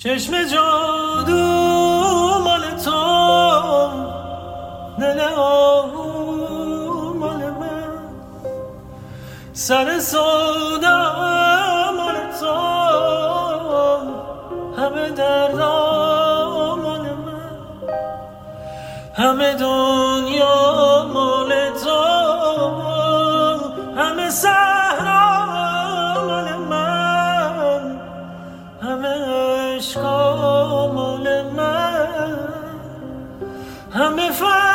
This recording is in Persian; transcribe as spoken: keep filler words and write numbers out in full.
چشم جادو مال تو، دل آهو مال من، سر سودا مال تو، همه دردا مال من، همه دنیا مال تو، همه صحرا مال من، همه عشقا مال من، همه